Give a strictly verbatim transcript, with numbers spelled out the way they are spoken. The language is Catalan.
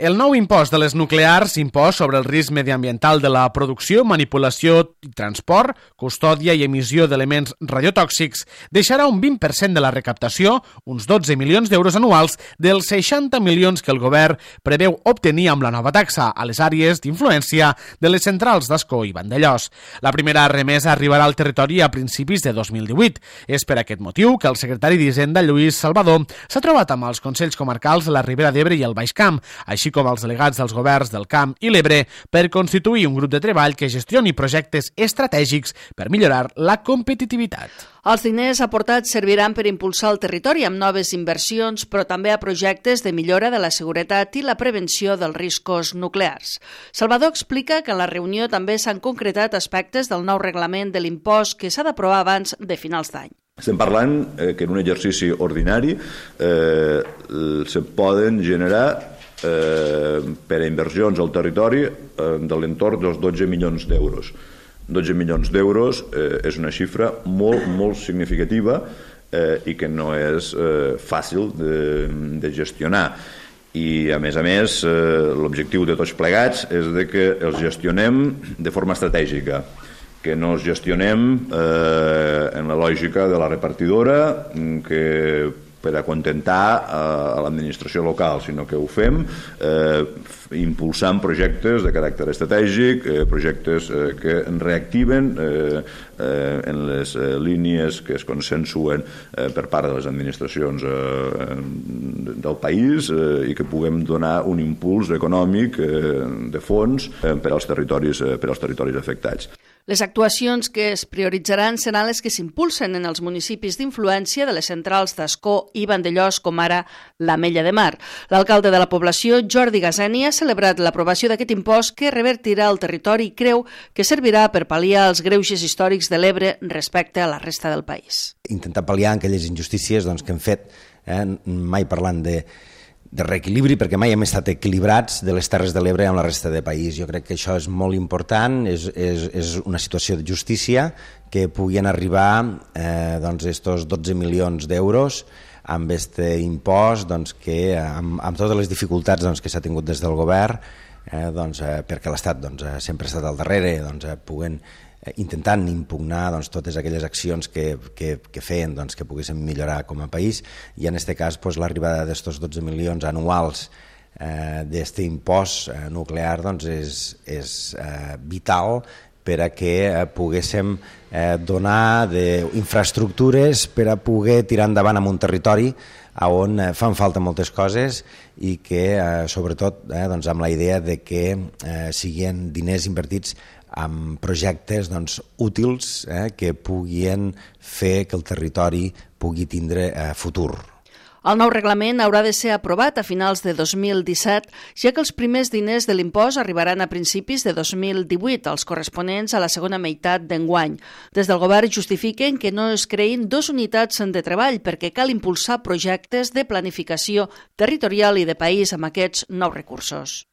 El nou impost de les nuclears, impost sobre el risc mediambiental de la producció, manipulació i transport, custòdia i emissió d'elements radiotòxics, deixarà un vint per cent de la recaptació, uns dotze milions d'euros anuals, dels seixanta milions que el govern preveu obtenir amb la nova taxa a les àrees d'influència de les centrals d'Ascó i Vandellòs. La primera remesa arribarà al territori a principis de dos mil divuit. És per aquest motiu que el secretari d'Hisenda, Lluís Salvador, s'ha trobat amb els Consells Comarcals de la Ribera d'Ebre i el Baix Camp, així com els delegats dels governs del Camp i l'Ebre, per constituir un grup de treball que gestioni projectes estratègics per millorar la competitivitat. Els diners aportats serviran per impulsar el territori amb noves inversions, però també a projectes de millora de la seguretat i la prevenció dels riscos nuclears. Salvador explica que en la reunió també s'han concretat aspectes del nou reglament de l'impost que s'ha d'aprovar abans de finals d'any. Estem parlant eh, que en un exercici ordinari eh, se poden generar eh, per a inversions al territori eh, de l'entorn dels dotze milions d'euros. dotze milions d'euros eh, és una xifra molt, molt significativa eh, i que no és eh, fàcil de, de gestionar. I, a més a més, eh, l'objectiu de tots plegats és de que els gestionem de forma estratègica, que no els gestionem eh, en la lògica de la repartidora, que per acontentar a l'administració local, sinó que ho fem eh, impulsant projectes de caràcter estratègic, eh, projectes eh, que reactiven eh, eh, en les eh, línies que es consensuen eh, per part de les administracions eh, del país eh, i que puguem donar un impuls econòmic eh, de fons eh, per als territoris, eh, per als territoris afectats. Les actuacions que es prioritzaran seran les que s'impulsen en els municipis d'influència de les centrals d'Ascó i Vandellòs, com ara l'Ametlla de Mar. L'alcalde de la població, Jordi Gaseni, ha celebrat l'aprovació d'aquest impost que revertirà el territori i creu que servirà per pal·liar els greuges històrics de l'Ebre respecte a la resta del país. Intentar pal·liar aquelles injustícies doncs, que hem fet, eh, mai parlant de de reequilibri, perquè mai hem estat equilibrats de les Terres de l'Ebre amb la resta del país. Jo crec que això és molt important, és, és, és una situació de justícia que puguin arribar eh, doncs, estos dotze milions d'euros amb aquest impost doncs, que amb, amb totes les dificultats doncs, que s'ha tingut des del govern, eh, doncs, eh, perquè l'Estat doncs, sempre ha estat al darrere, doncs, eh, puguen intentant impugnar doncs, totes aquelles accions que, que, que feien doncs, que poguéssim millorar com a país, i en aquest cas doncs, l'arribada d'estos dotze milions anuals eh, d'aquest impost eh, nuclear doncs, és, és eh, vital per a que eh, poguéssim eh, donar infraestructures per a poder tirar endavant en un territori on eh, fan falta moltes coses i que eh, sobretot eh, doncs, amb la idea de que eh, siguin diners invertits amb projectes doncs, útils eh, que puguin fer que el territori pugui tindre eh, futur. El nou reglament haurà de ser aprovat a finals de dos mil disset, ja que els primers diners de l'impost arribaran a principis de dos mil divuit, els corresponents a la segona meitat d'enguany. Des del govern justifiquen que no es creïn dues unitats de treball perquè cal impulsar projectes de planificació territorial i de país amb aquests nous recursos.